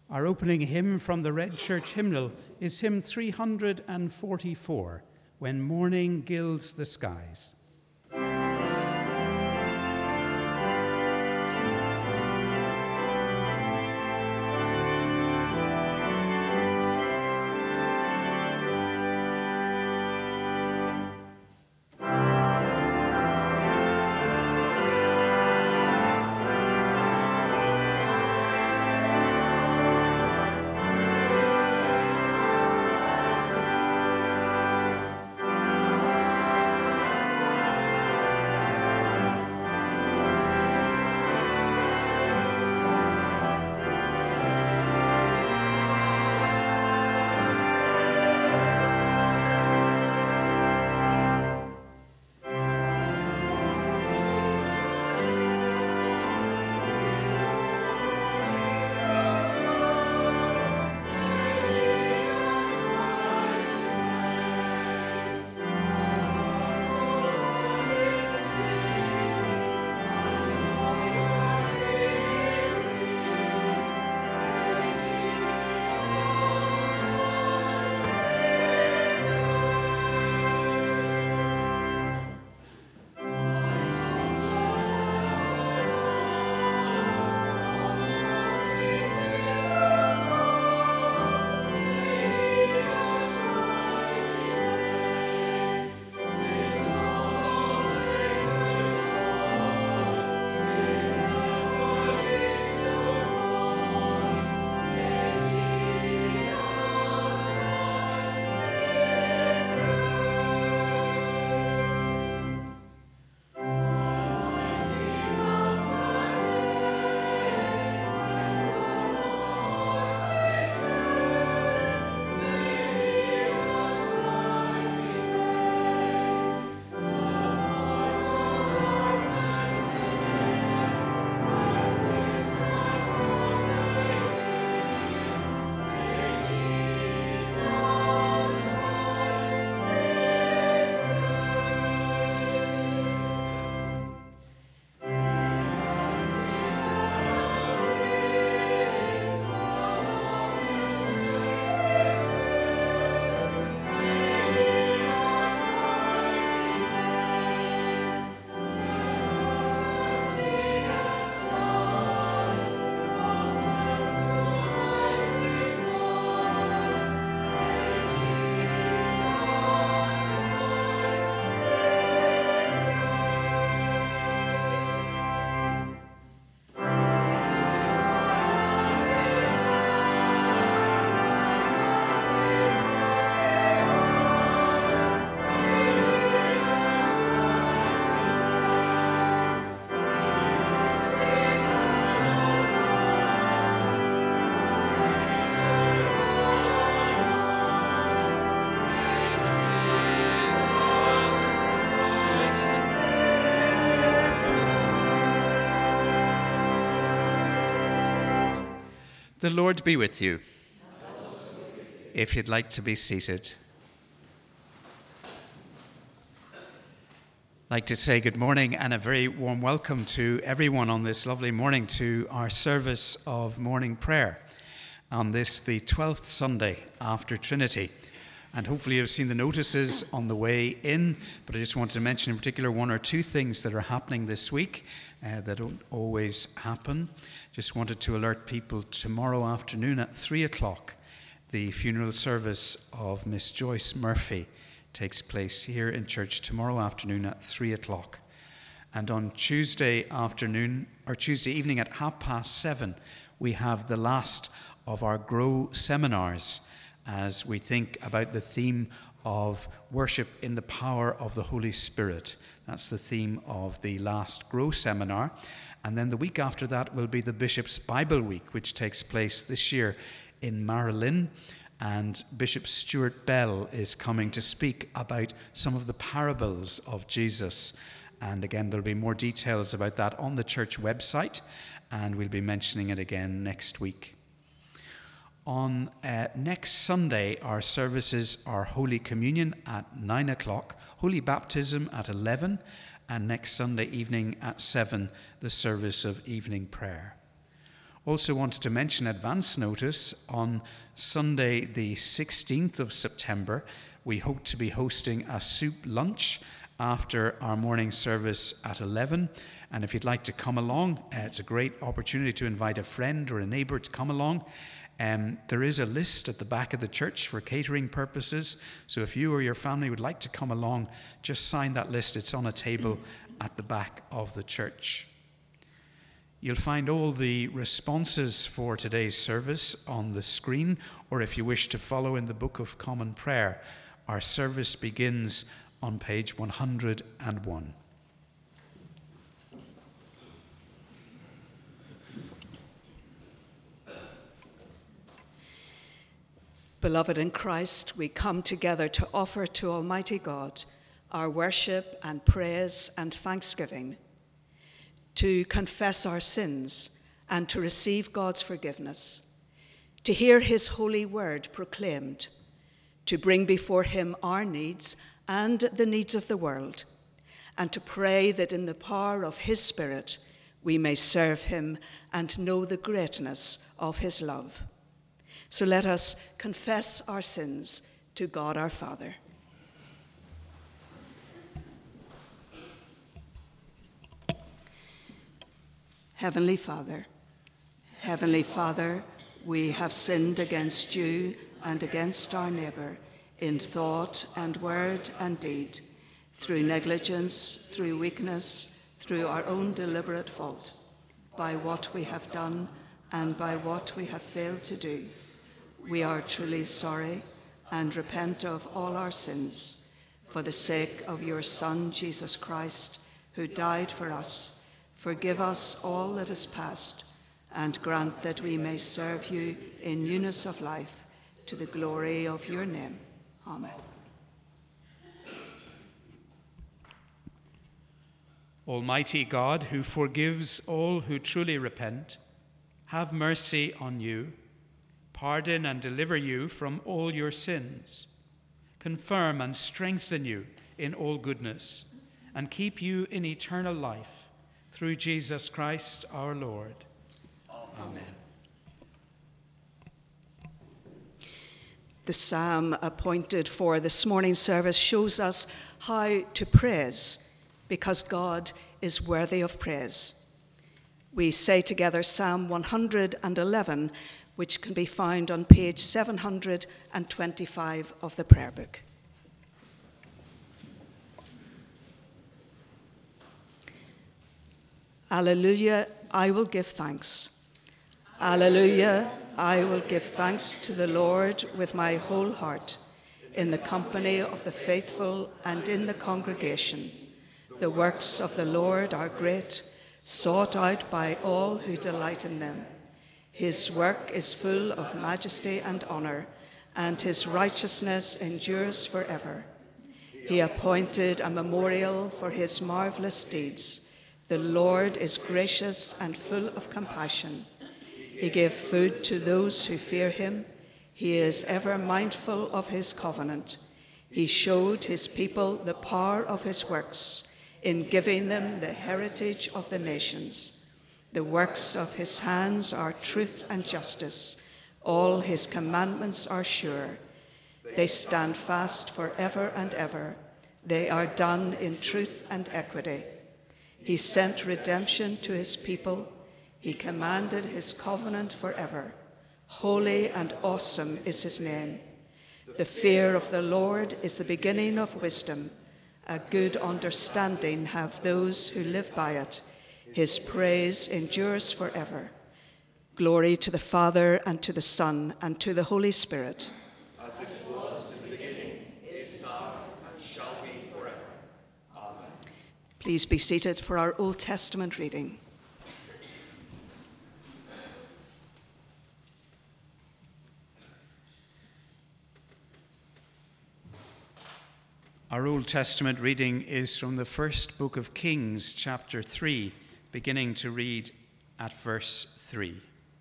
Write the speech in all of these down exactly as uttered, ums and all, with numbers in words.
Our opening hymn from the Red Church Hymnal is hymn three hundred forty-four, When Morning Gilds the Skies. The Lord be with you. If you'd like to be seated. I'd like to say good morning and a very warm welcome to everyone on this lovely morning to our service of morning prayer on this, the twelfth Sunday after Trinity. And hopefully you've seen the notices on the way in, but I just wanted to mention in particular one or two things that are happening this week uh, that don't always happen. Just wanted to alert people tomorrow afternoon at three o'clock, the funeral service of Miss Joyce Murphy takes place here in church tomorrow afternoon at three o'clock. And on Tuesday afternoon, or Tuesday evening at half past seven, we have the last of our Grow seminars as we think about the theme of worship in the power of the Holy Spirit. That's the theme of the last Grow seminar. And then the week after that will be the Bishop's Bible Week, which takes place this year in Marilyn. And Bishop Stuart Bell is coming to speak about some of the parables of Jesus. And again, there'll be more details about that on the church website, and we'll be mentioning it again next week. On uh, next Sunday, our services are Holy Communion at nine o'clock, Holy Baptism at eleven, and next Sunday evening at seven, the service of evening prayer. Also wanted to mention advance notice on Sunday the sixteenth of September. We hope to be hosting a soup lunch after our morning service at eleven. And if you'd like to come along, uh, it's a great opportunity to invite a friend or a neighbour to come along. Um, there is a list at the back of the church for catering purposes. So if you or your family would like to come along, just sign that list. It's on a table at the back of the church. You'll find all the responses for today's service on the screen, or if you wish to follow in the Book of Common Prayer, our service begins on page one hundred and one. Beloved in Christ, we come together to offer to Almighty God our worship and praise and thanksgiving, to confess our sins and to receive God's forgiveness, to hear his holy word proclaimed, to bring before him our needs and the needs of the world, and to pray that in the power of his Spirit we may serve him and know the greatness of his love. So let us confess our sins to God our Father. Heavenly Father, Heavenly Father, we have sinned against you and against our neighbour in thought and word and deed, through negligence, through weakness, through our own deliberate fault, by what we have done and by what we have failed to do. We are truly sorry and repent of all our sins for the sake of your Son, Jesus Christ, who died for us. Forgive us all that is past, and grant that we may serve you in newness of life, to the glory of your name. Amen. Almighty God, who forgives all who truly repent, have mercy on you, pardon and deliver you from all your sins, confirm and strengthen you in all goodness, and keep you in eternal life, through Jesus Christ our Lord. Amen. The psalm appointed for this morning's service shows us how to praise, because God is worthy of praise. We say together Psalm one hundred eleven, which can be found on page seven hundred twenty-five of the prayer book. Alleluia, I will give thanks. Alleluia, I will give thanks to the Lord with my whole heart, in the company of the faithful and in the congregation. The works of the Lord are great, sought out by all who delight in them. His work is full of majesty and honor, and his righteousness endures forever. He appointed a memorial for his marvelous deeds. The Lord is gracious and full of compassion. He gave food to those who fear him. He is ever mindful of his covenant. He showed his people the power of his works in giving them the heritage of the nations. The works of his hands are truth and justice. All his commandments are sure. They stand fast forever and ever. They are done in truth and equity. He sent redemption to his people. He commanded his covenant forever. Holy and awesome is his name. The fear of the Lord is the beginning of wisdom. A good understanding have those who live by it. His praise endures forever. Glory to the Father, and to the Son, and to the Holy Spirit. As it was in the beginning, is now, and shall be forever. Amen. Please be seated for our Old Testament reading. Our Old Testament reading is from the first book of Kings, chapter three, beginning to read at verse three.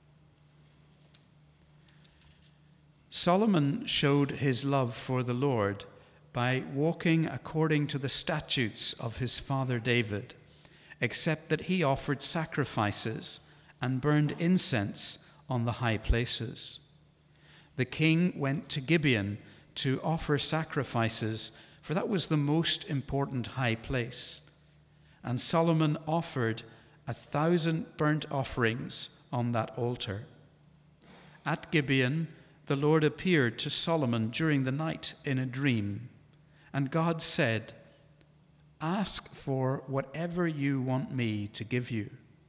Solomon showed his love for the Lord by walking according to the statutes of his father David, except that he offered sacrifices and burned incense on the high places. The king went to Gibeon to offer sacrifices, for that was the most important high place. And Solomon offered a thousand burnt offerings on that altar. At Gibeon, the Lord appeared to Solomon during the night in a dream, and God said, "Ask for whatever you want me to give you."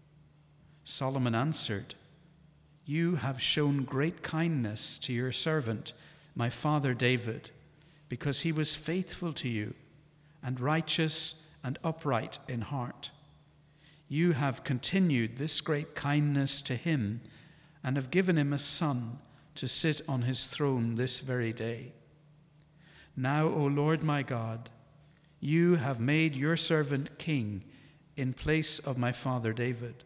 Solomon answered, "You have shown great kindness to your servant, my father David, because he was faithful to you and righteous and upright in heart. You have continued this great kindness to him and have given him a son to sit on his throne this very day. Now, O Lord my God, you have made your servant king in place of my father David.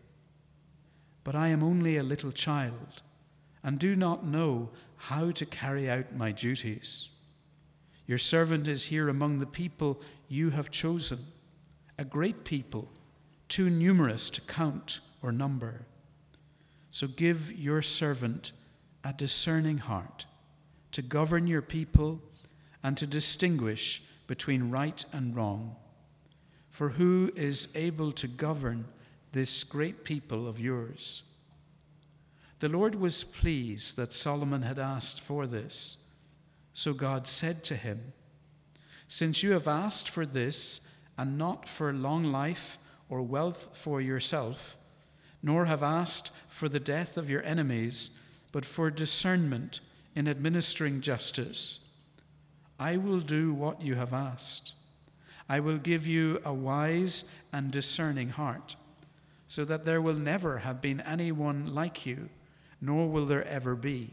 But I am only a little child and do not know how to carry out my duties. Your servant is here among the people you have chosen, a great people, too numerous to count or number. So give your servant a discerning heart to govern your people and to distinguish between right and wrong. For who is able to govern this great people of yours?" The Lord was pleased that Solomon had asked for this. So God said to him, "Since you have asked for this, and not for long life or wealth for yourself, nor have asked for the death of your enemies, but for discernment in administering justice, I will do what you have asked. I will give you a wise and discerning heart, so that there will never have been anyone like you, nor will there ever be.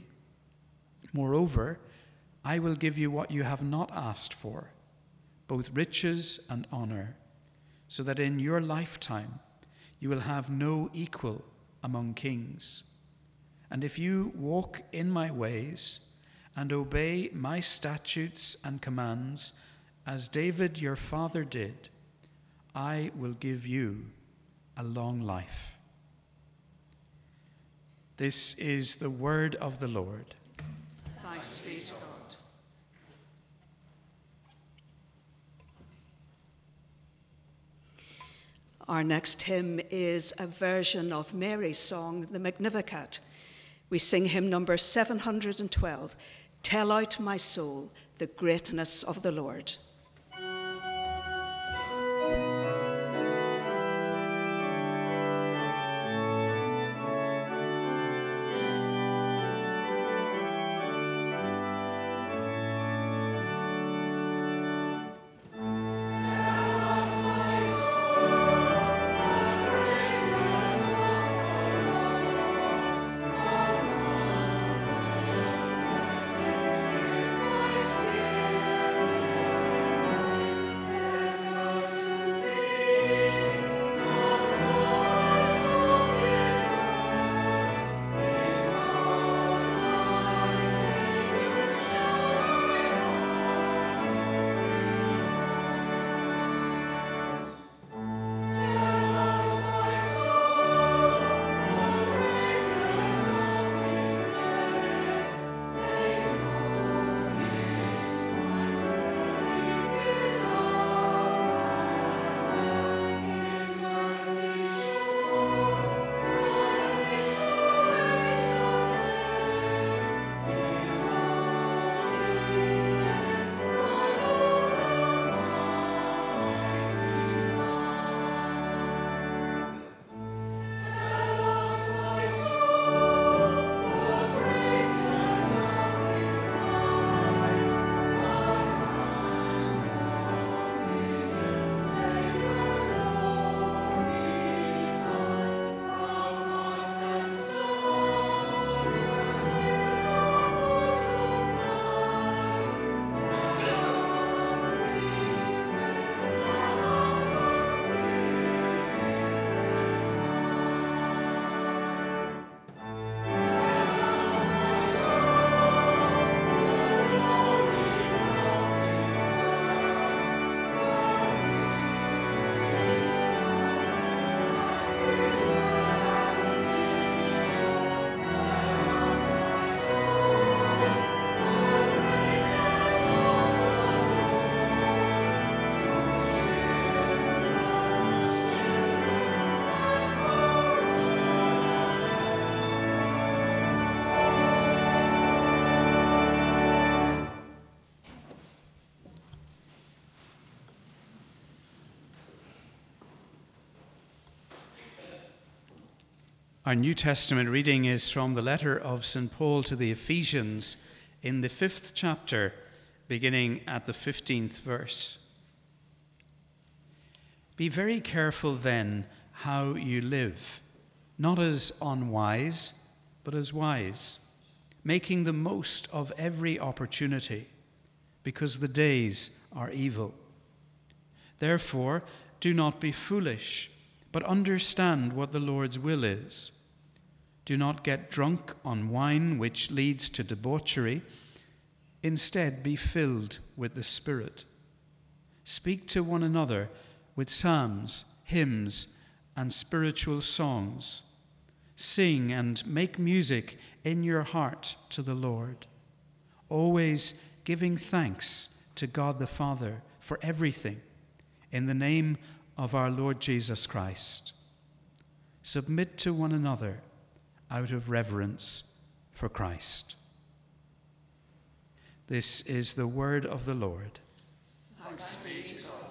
Moreover, I will give you what you have not asked for, both riches and honor, so that in your lifetime you will have no equal among kings. And if you walk in my ways and obey my statutes and commands, as David your father did, I will give you a long life." This is the word of the Lord. Thanks be to God. Our next hymn is a version of Mary's song, the Magnificat. We sing hymn number seven hundred twelve, "Tell Out My Soul the Greatness of the Lord." Tell Our New Testament reading is from the letter of Saint Paul to the Ephesians in the fifth chapter, beginning at the fifteenth verse. Be very careful then how you live, not as unwise, but as wise, making the most of every opportunity, because the days are evil. Therefore, do not be foolish, but understand what the Lord's will is. Do not get drunk on wine, which leads to debauchery. Instead, be filled with the Spirit. Speak to one another with psalms, hymns, and spiritual songs. Sing and make music in your heart to the Lord, always giving thanks to God the Father for everything, in the name of our Lord Jesus Christ. Submit to one another out of reverence for Christ. This is the word of the Lord. Thanks be to God.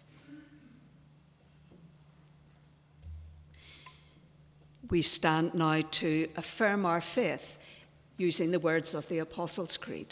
We stand now to affirm our faith using the words of the Apostles' Creed.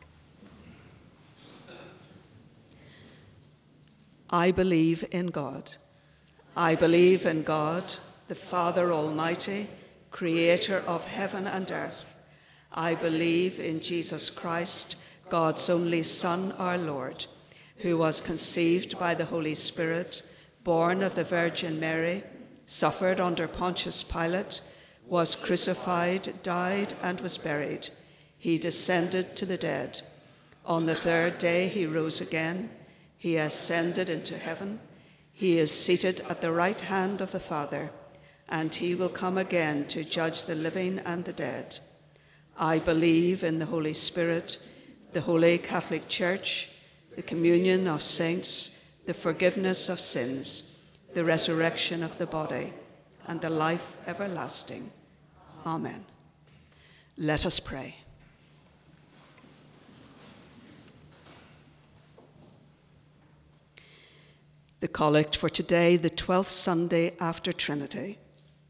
I believe in God. I believe in God, the Father Almighty, creator of heaven and earth. I believe in Jesus Christ, God's only Son, our Lord, who was conceived by the Holy Spirit, born of the Virgin Mary, suffered under Pontius Pilate, was crucified, died, and was buried. He descended to the dead. On the third day he rose again. He ascended into heaven. He is seated at the right hand of the Father, and he will come again to judge the living and the dead. I believe in the Holy Spirit, the Holy Catholic Church, the communion of saints, the forgiveness of sins, the resurrection of the body, and the life everlasting. Amen. Let us pray. The Collect for today, the twelfth Sunday after Trinity.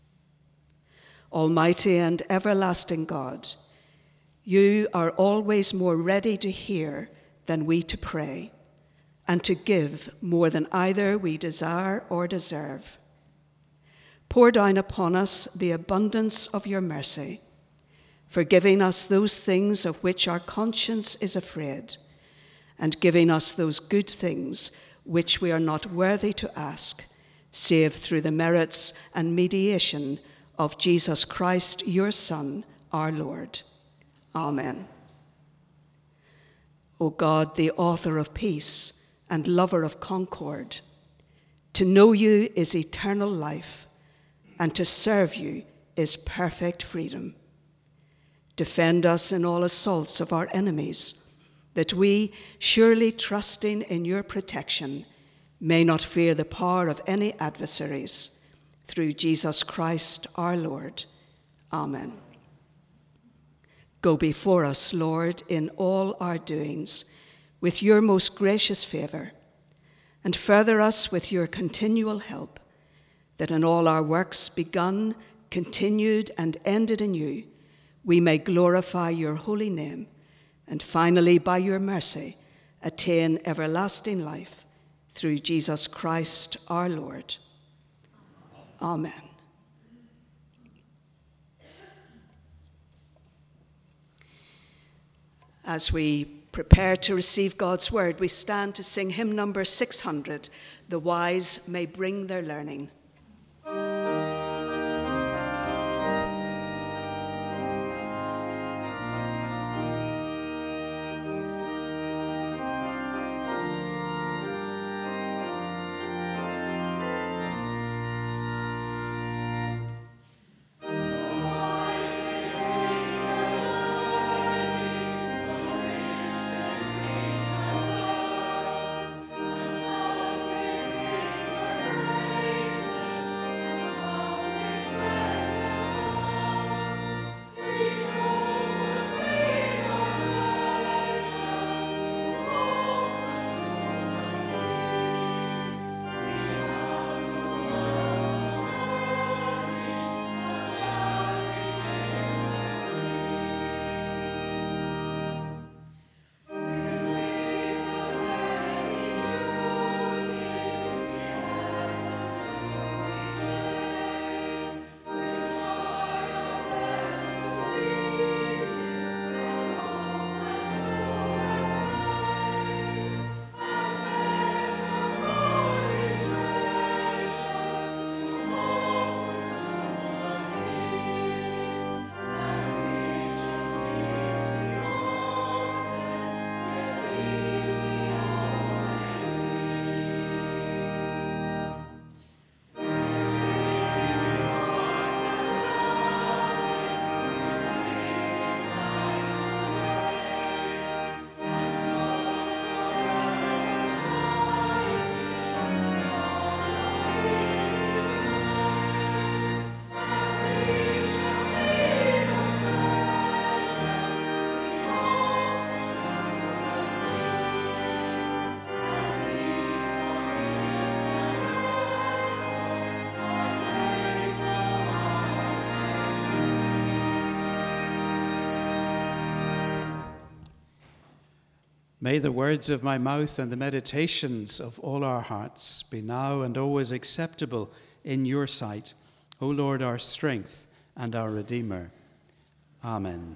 Almighty and everlasting God, you are always more ready to hear than we to pray, and to give more than either we desire or deserve. Pour down upon us the abundance of your mercy, forgiving us those things of which our conscience is afraid, and giving us those good things which we are not worthy to ask, save through the merits and mediation of Jesus Christ, your Son, our Lord. Amen. O God, the author of peace and lover of concord, to know you is eternal life, and to serve you is perfect freedom. Defend us in all assaults of our enemies, that we, surely trusting in your protection, may not fear the power of any adversaries, through Jesus Christ our Lord. Amen. Go before us, Lord, in all our doings, with your most gracious favour, and further us with your continual help, that in all our works begun, continued, and ended in you, we may glorify your holy name, and finally, by your mercy, attain everlasting life, through Jesus Christ our Lord. Amen. As we prepare to receive God's word, we stand to sing hymn number six hundred, The Wise May Bring Their Learning. Praise May the words of my mouth and the meditations of all our hearts be now and always acceptable in your sight, O Lord, our strength and our Redeemer. Amen.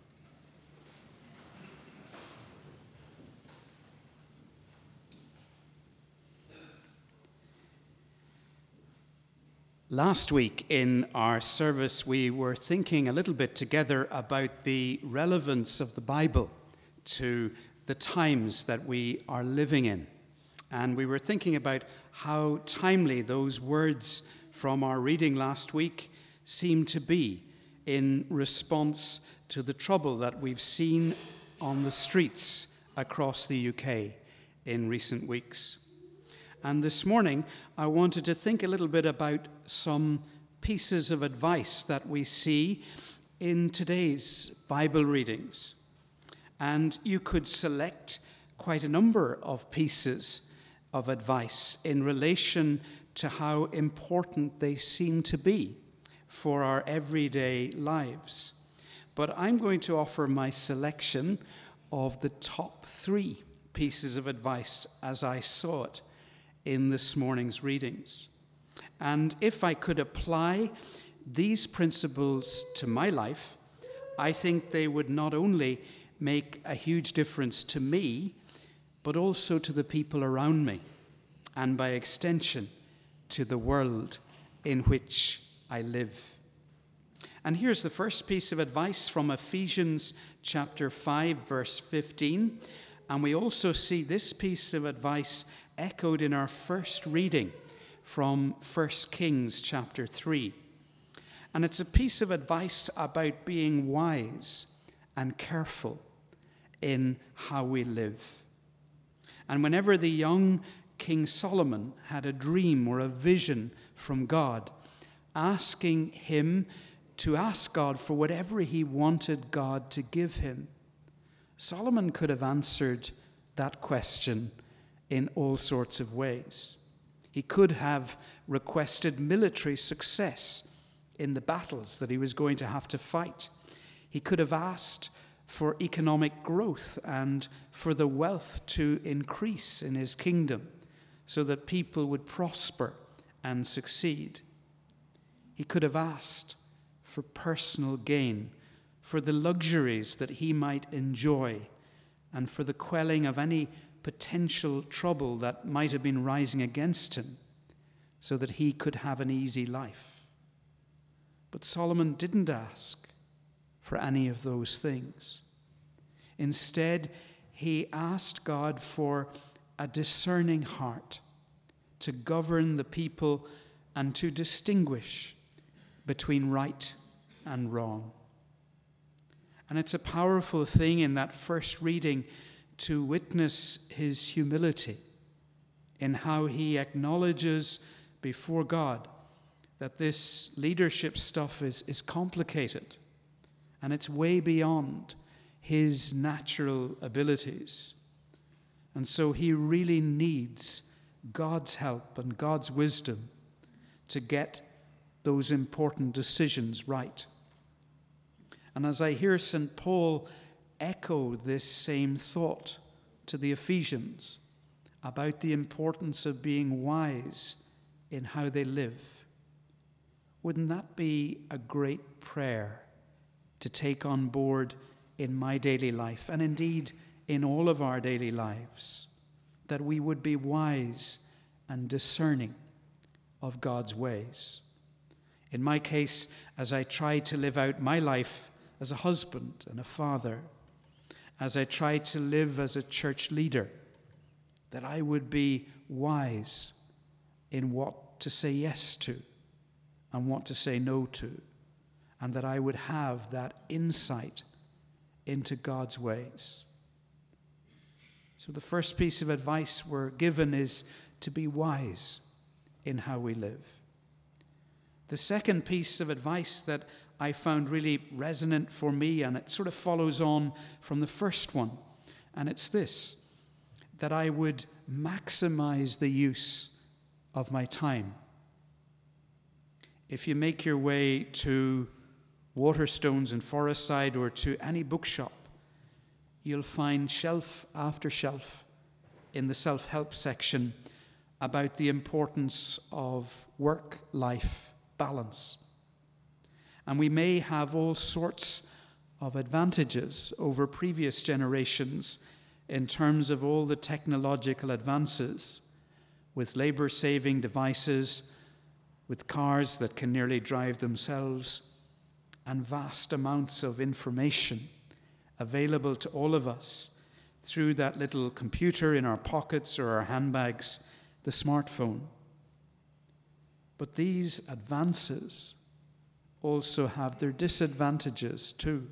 Last week in our service, we were thinking a little bit together about the relevance of the Bible to the times that we are living in. And we were thinking about how timely those words from our reading last week seem to be in response to the trouble that we've seen on the streets across the U K in recent weeks. And this morning, I wanted to think a little bit about some pieces of advice that we see in today's Bible readings. And you could select quite a number of pieces of advice in relation to how important they seem to be for our everyday lives. But I'm going to offer my selection of the top three pieces of advice as I saw it in this morning's readings. And if I could apply these principles to my life, I think they would not only make a huge difference to me, but also to the people around me, and by extension, to the world in which I live. And here's the first piece of advice from Ephesians chapter five, verse fifteen. And we also see this piece of advice echoed in our first reading from First Kings chapter three. And it's a piece of advice about being wise and careful in how we live. And whenever the young King Solomon had a dream or a vision from God, asking him to ask God for whatever he wanted God to give him, Solomon could have answered that question in all sorts of ways. He could have requested military success in the battles that he was going to have to fight. He could have asked for economic growth and for the wealth to increase in his kingdom so that people would prosper and succeed. He could have asked for personal gain, for the luxuries that he might enjoy, and for the quelling of any potential trouble that might have been rising against him so that he could have an easy life. But Solomon didn't ask for any of those things. Instead, he asked God for a discerning heart to govern the people and to distinguish between right and wrong. And it's a powerful thing in that first reading to witness his humility in how he acknowledges before God that this leadership stuff is, is complicated. And it's way beyond his natural abilities. And so he really needs God's help and God's wisdom to get those important decisions right. And as I hear Saint Paul echo this same thought to the Ephesians about the importance of being wise in how they live, wouldn't that be a great prayer to take on board in my daily life, and indeed in all of our daily lives, that we would be wise and discerning of God's ways? In my case, as I try to live out my life as a husband and a father, as I try to live as a church leader, that I would be wise in what to say yes to and what to say no to, and that I would have that insight into God's ways. So the first piece of advice we're given is to be wise in how we live. The second piece of advice that I found really resonant for me, and it sort of follows on from the first one, and it's this, that I would maximize the use of my time. If you make your way to Waterstones in Forestside or to any bookshop, you'll find shelf after shelf in the self-help section about the importance of work-life balance. And we may have all sorts of advantages over previous generations in terms of all the technological advances, with labor-saving devices, with cars that can nearly drive themselves, and vast amounts of information available to all of us through that little computer in our pockets or our handbags, the smartphone. But these advances also have their disadvantages too.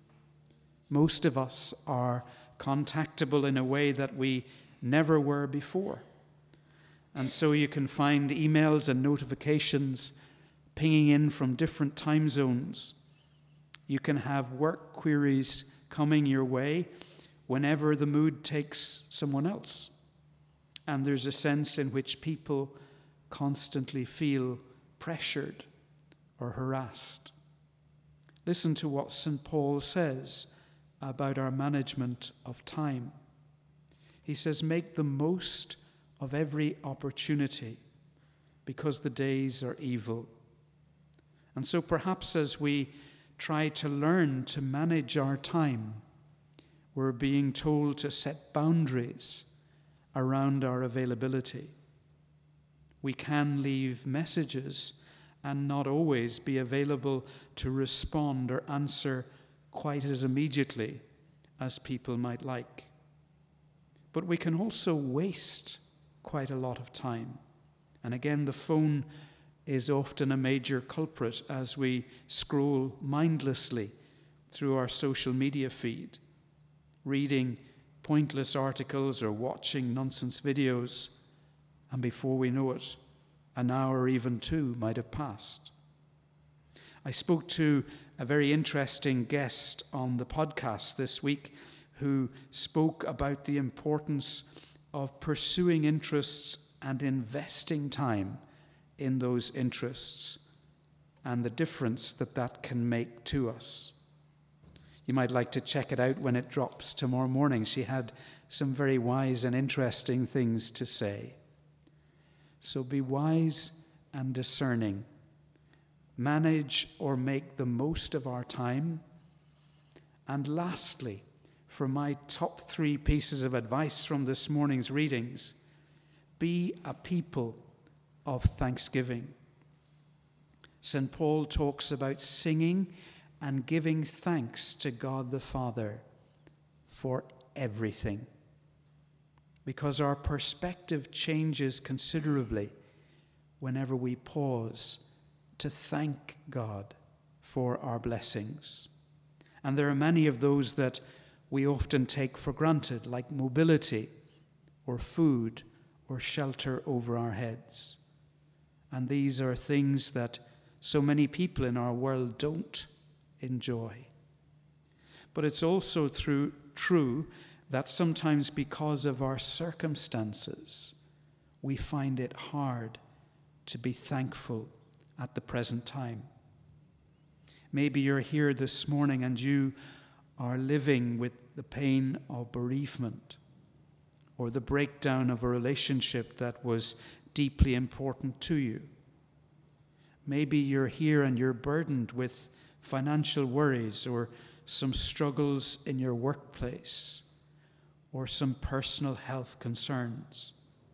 Most of us are contactable in a way that we never were before. And so you can find emails and notifications pinging in from different time zones. You can have work queries coming your way whenever the mood takes someone else. And there's a sense in which people constantly feel pressured or harassed. Listen to what Saint Paul says about our management of time. He says, make the most of every opportunity, because the days are evil. And so perhaps as we try to learn to manage our time, we're being told to set boundaries around our availability. We can leave messages and not always be available to respond or answer quite as immediately as people might like. But we can also waste quite a lot of time. And again, the phone is often a major culprit as we scroll mindlessly through our social media feed, reading pointless articles or watching nonsense videos, and before we know it, an hour or even two might have passed. I spoke to a very interesting guest on the podcast this week who spoke about the importance of pursuing interests and investing time in those interests and the difference that that can make to us. You might like to check it out when it drops tomorrow morning. She had some very wise and interesting things to say. So be wise and discerning. Manage or make the most of our time. And lastly, for my top three pieces of advice from this morning's readings, be a people of thanksgiving. Saint Paul talks about singing and giving thanks to God the Father for everything, because our perspective changes considerably whenever we pause to thank God for our blessings. And there are many of those that we often take for granted, like mobility or food or shelter over our heads. And these are things that so many people in our world don't enjoy. But it's also through, true that sometimes because of our circumstances, we find it hard to be thankful at the present time. Maybe you're here this morning and you are living with the pain of bereavement or the breakdown of a relationship that was deeply important to you. Maybe you're here and you're burdened with financial worries or some struggles in your workplace or some personal health concerns.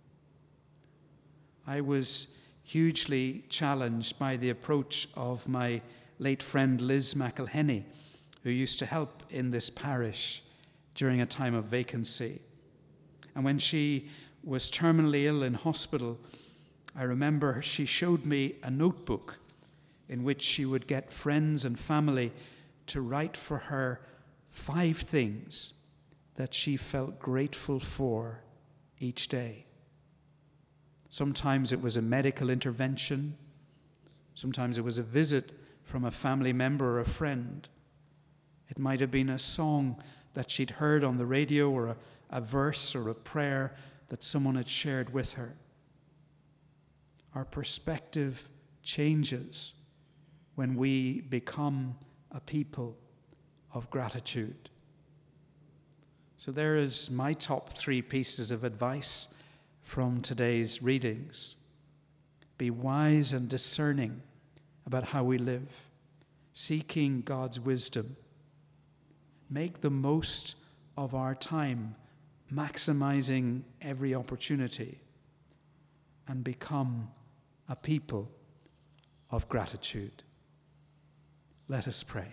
I was hugely challenged by the approach of my late friend Liz McElhenney, who used to help in this parish during a time of vacancy. And when she was terminally ill in hospital, I remember she showed me a notebook in which she would get friends and family to write for her five things that she felt grateful for each day. Sometimes it was a medical intervention. Sometimes it was a visit from a family member or a friend. It might have been a song that she'd heard on the radio or a, a verse or a prayer that someone had shared with her. Our perspective changes when we become a people of gratitude. So there is my top three pieces of advice from today's readings. Be wise and discerning about how we live, seeking God's wisdom. Make the most of our time, maximizing every opportunity, and become a people of gratitude. Let us pray.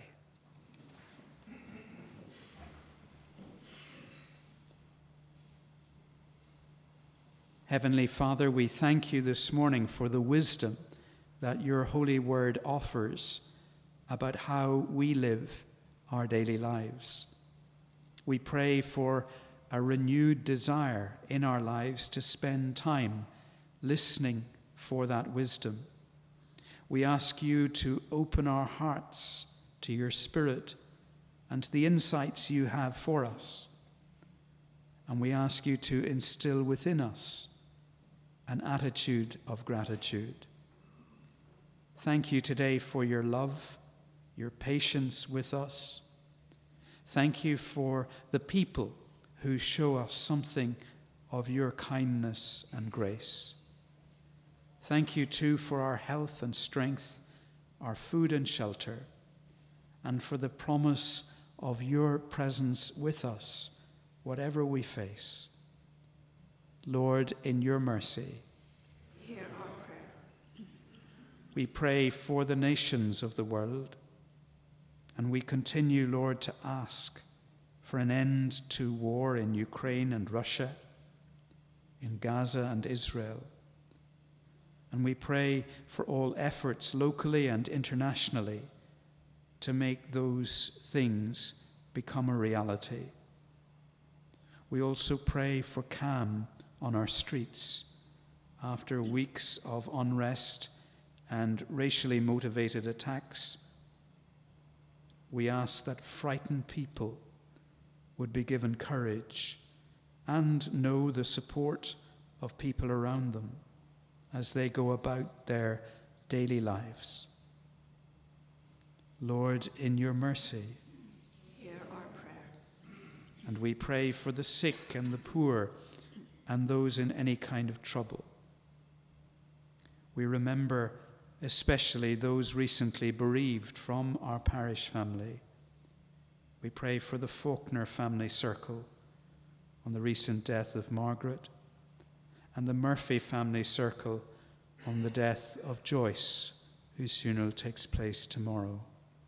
Heavenly Father, we thank you this morning for the wisdom that your holy word offers about how we live our daily lives. We pray for a renewed desire in our lives to spend time listening for that wisdom. We ask you to open our hearts to your Spirit and to the insights you have for us. And we ask you to instill within us an attitude of gratitude. Thank you today for your love, your patience with us. Thank you for the people who show us something of your kindness and grace. Thank you too for our health and strength, our food and shelter, and for the promise of your presence with us, whatever we face. Lord, in your mercy, hear our prayer. we pray for the nations of the world, and we continue, Lord, to ask for an end to war in Ukraine and Russia, in Gaza and Israel. And we pray for all efforts locally and internationally to make those things become a reality. We also pray for calm on our streets after weeks of unrest and racially motivated attacks. We ask that frightened people would be given courage and know the support of people around them as they go about their daily lives. Lord, in your mercy, Hear our prayer. and we pray for the sick and the poor and those in any kind of trouble. We remember especially those recently bereaved from our parish family. We pray for the Faulkner family circle on the recent death of Margaret, and the Murphy family circle on the death of Joyce, whose funeral takes place tomorrow.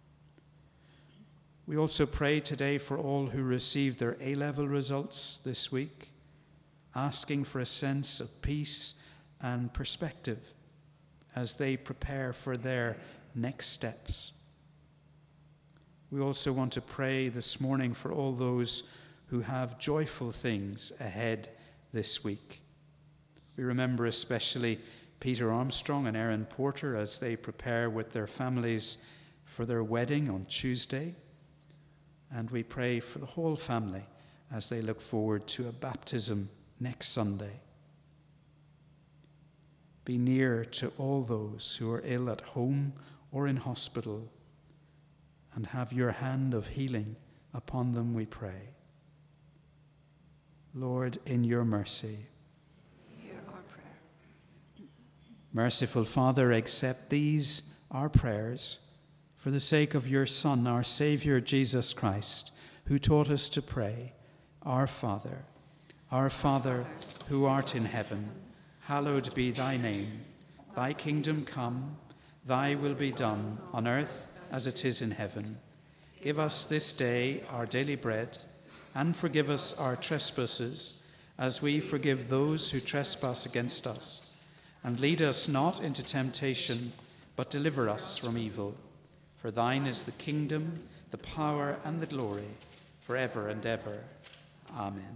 We also pray today for all who received their A-level results this week, asking for a sense of peace and perspective as they prepare for their next steps. We also want to pray this morning for all those who have joyful things ahead this week. We remember especially Peter Armstrong and Erin Porter as they prepare with their families for their wedding on Tuesday. And we pray for the whole family as they look forward to a baptism next Sunday. Be near to all those who are ill at home or in hospital, and have your hand of healing upon them, we pray. Lord, in your mercy, Hear our prayer. merciful Father, accept these, our prayers, for the sake of your Son, our Saviour, Jesus Christ, who taught us to pray, Our Father, our Father, who art in heaven, hallowed be thy name. Thy kingdom come, thy will be done, on earth as it is in heaven. Give us this day our daily bread, and forgive us our trespasses, as we forgive those who trespass against us. And lead us not into temptation, but deliver us from evil. For thine is the kingdom, the power, and the glory, forever and ever. Amen.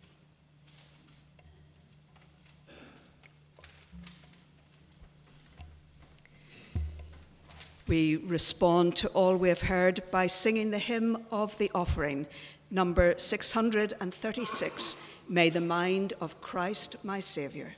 We respond to all we have heard by singing the hymn of the offering, number six hundred thirty-six, May the Mind of Christ my Saviour.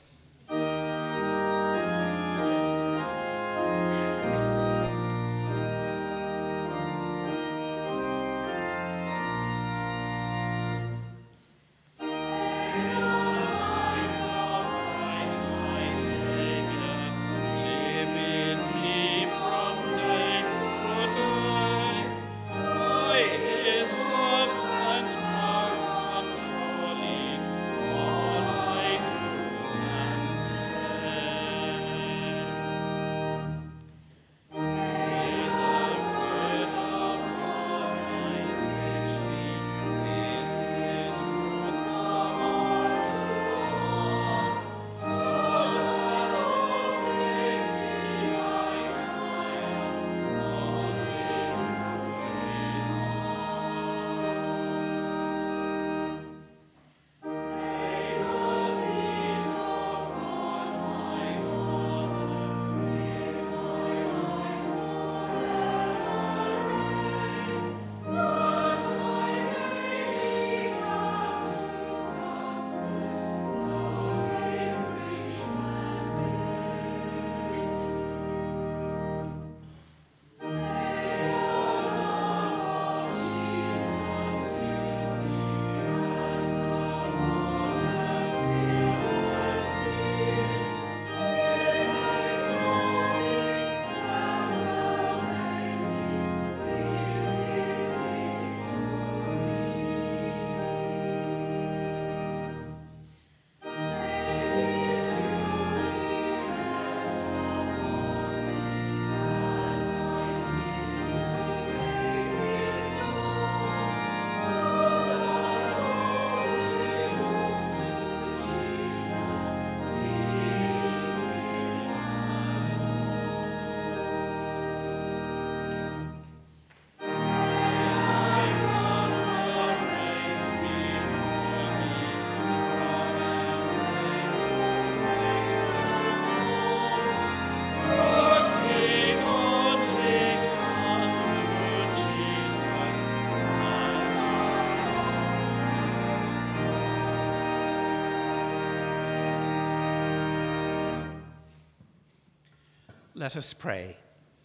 Let us pray.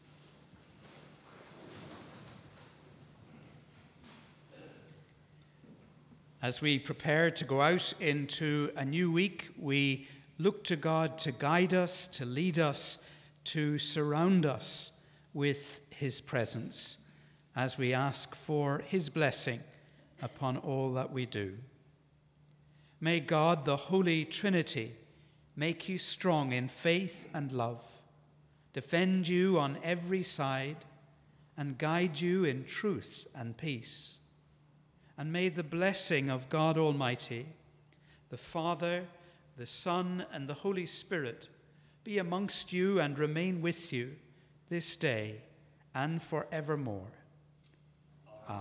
As we prepare to go out into a new week, we look to God to guide us, to lead us, to surround us with his presence, as we ask for his blessing upon all that we do. May God, the Holy Trinity, make you strong in faith and love, defend you on every side, and guide you in truth and peace. And may the blessing of God Almighty, the Father, the Son, and the Holy Spirit be amongst you and remain with you this day and forevermore. Amen.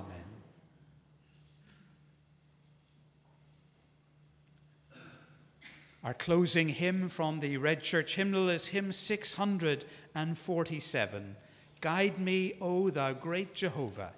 Our closing hymn from the Red Church hymnal is hymn six hundred forty-seven. Guide me, O thou great Jehovah.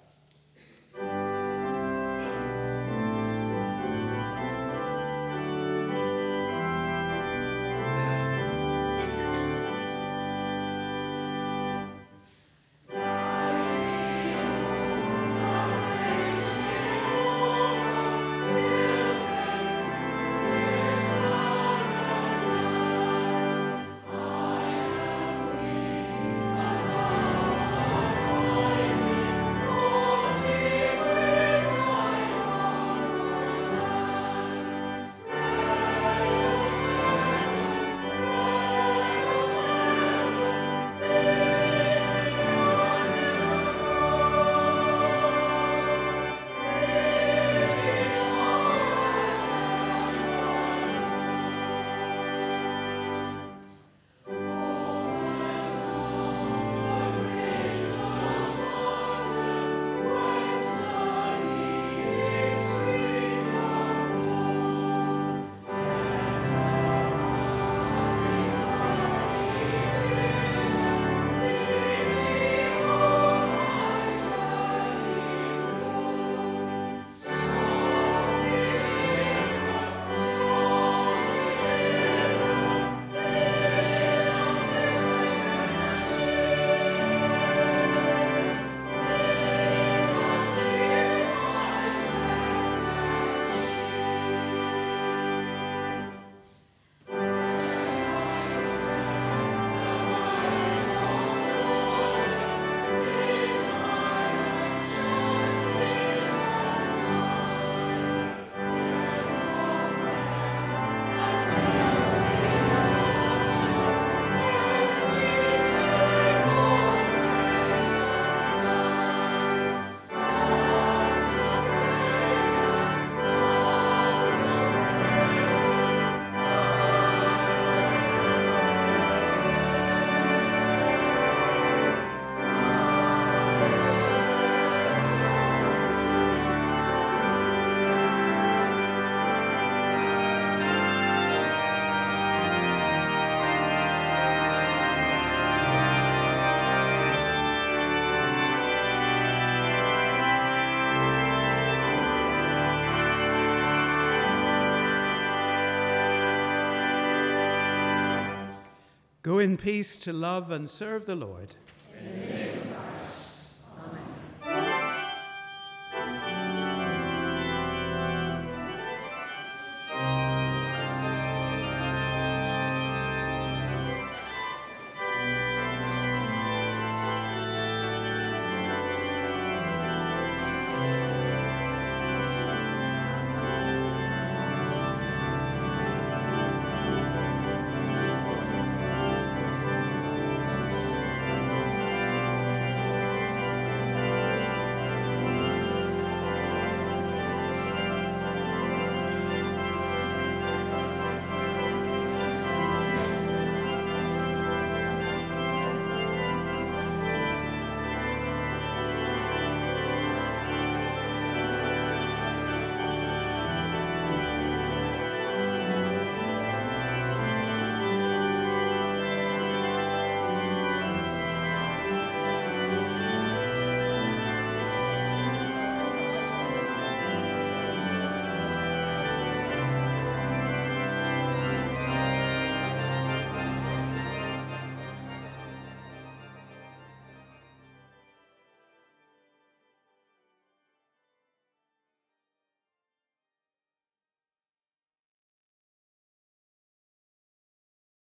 Go in peace to love and serve the Lord. Amen.